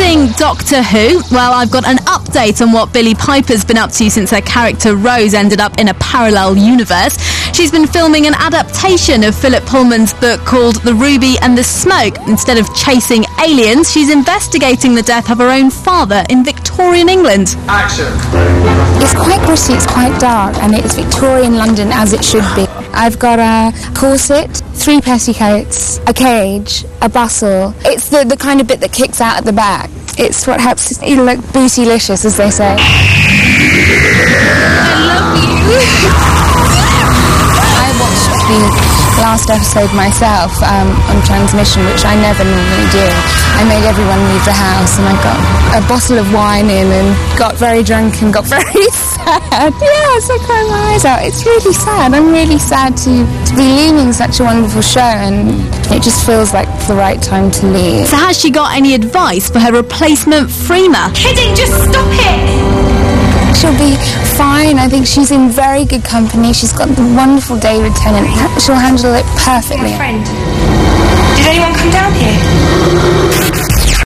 Watching Doctor Who? Well, I've got an update on what Billie Piper's been up to since her character Rose ended up in a parallel universe. She's been filming an adaptation of Philip Pullman's book called The Ruby and the Smoke. Instead of chasing aliens, she's investigating the death of her own father in Victorian England. Action! It's quite gritty, it's quite dark, and it's Victorian London as it should be. I've got a corset, 3 petticoats, a cage, a bustle. It's the kind of bit that kicks out at the back. It's what helps you look bootylicious, as they say. I love you. I watched the last episode myself on transmission, which I never normally do. I made everyone leave the house, and I got a bottle of wine in and got very drunk and got very sad. Yes, I cried my eyes out. It's really sad. I'm really sad to be leaving such a wonderful show, and it just feels like the right time to leave. So has she got any advice for her replacement Freema? Kidding, just stop it! She'll be fine. I think she's in very good company. She's got the wonderful David Tennant. She'll handle it perfectly. My friend, did anyone come down here?